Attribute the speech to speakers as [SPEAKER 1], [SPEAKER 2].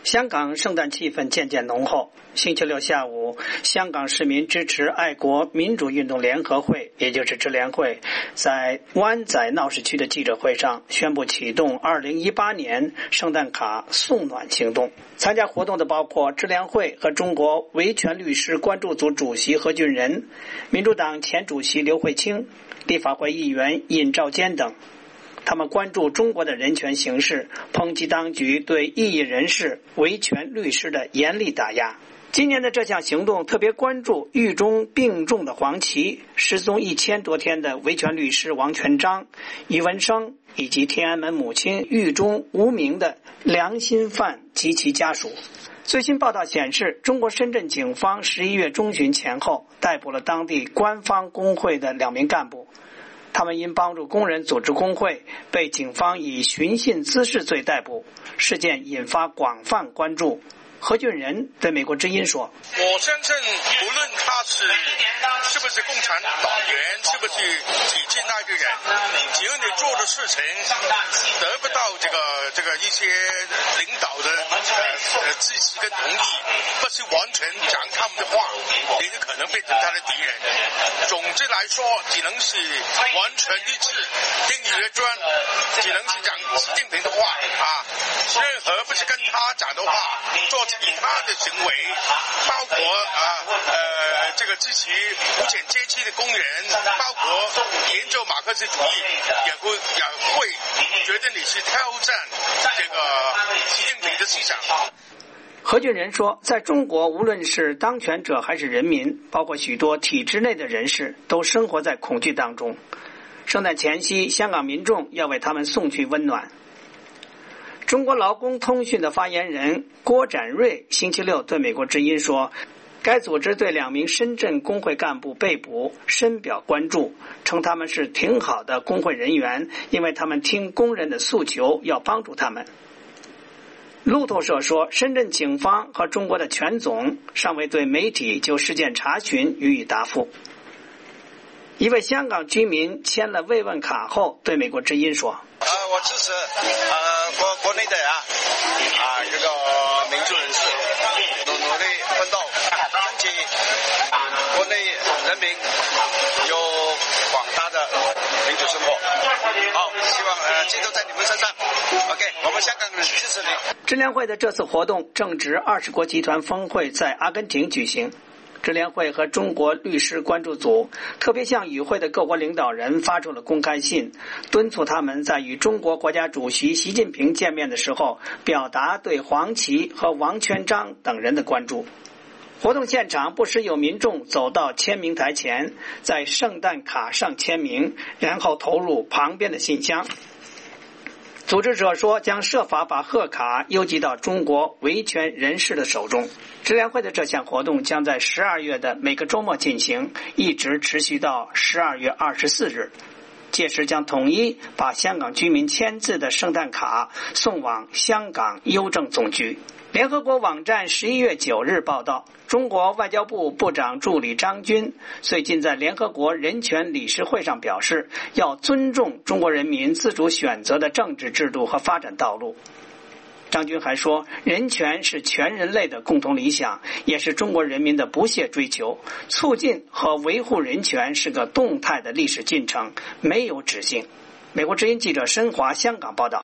[SPEAKER 1] 香港圣诞气氛渐渐浓厚。星期六下午，香港市民支持爱国民主运动联合会，也就是支联会，在湾仔闹市区的记者会上宣布启动2018年圣诞卡送暖行动。参加活动的包括支联会和中国维权律师关注组主席何俊仁、民主党前主席刘慧卿、立法会议员尹兆坚等。他们关注中国的人权形势，抨击当局对异议人士、维权律师的严厉打压。今年的这项行动特别关注狱中病重的黄琦、失踪1000多天的维权律师王全璋、余文生以及天安门母亲狱中无名的良心犯及其家属。最新报道显示，中国深圳警方11月中旬前后逮捕了当地官方工会的2名干部，他们因帮助工人组织工会，被警方以寻衅滋事罪逮捕，事件引发广泛关注。何俊仁对美国之音说：“
[SPEAKER 2] 我相信，无论他是不是共产党员，是不是体制内的人，只要你做的事情得不到这个一些领导的支持跟同意，不是完全讲他们的话，你就可能变成他的敌人。总之来说，只能是完全一致，听你的专，只能是讲习近平的话啊，任何不是跟他讲的话，做其他的行为，包括这个支持无产阶级的工人，包括研究马克思主义，也会觉得你是挑战这个习近平的思想。”
[SPEAKER 1] 何俊仁说，在中国，无论是当权者还是人民，包括许多体制内的人士，都生活在恐惧当中。圣诞前夕，香港民众要为他们送去温暖。中国劳工通讯的发言人郭展瑞星期六对美国之音说，该组织对2名深圳工会干部被捕深表关注，称他们是挺好的工会人员，因为他们听工人的诉求，要帮助他们。路透社说，深圳警方和中国的权总尚未对媒体就事件查询予以答复。一位香港居民签了慰问卡后对美国之音说：“
[SPEAKER 3] 我支持国内的这个民主人士努力奋斗，争取国内人民有广大的民主生活。好，希望寄托在你们身上。OK， 我们香港人支持你。”
[SPEAKER 1] 支联会的这次活动正值20国集团峰会在阿根廷举行。支联会和中国律师关注组特别向与会的各国领导人发出了公开信，敦促他们在与中国国家主席习近平见面的时候，表达对黄琦和王全璋等人的关注。活动现场不时有民众走到签名台前，在圣诞卡上签名，然后投入旁边的信箱。组织者说，将设法把贺卡邮寄到中国维权人士的手中。支联会的这项活动将在12月的每个周末进行，一直持续到12月24日。届时将统一把香港居民签字的圣诞卡送往香港邮政总局。联合国网站11月9日报道，中国外交部部长助理张军最近在联合国人权理事会上表示，要尊重中国人民自主选择的政治制度和发展道路。张军还说，人权是全人类的共同理想，也是中国人民的不懈追求，促进和维护人权是个动态的历史进程，没有止境。美国之音记者申华香港报道。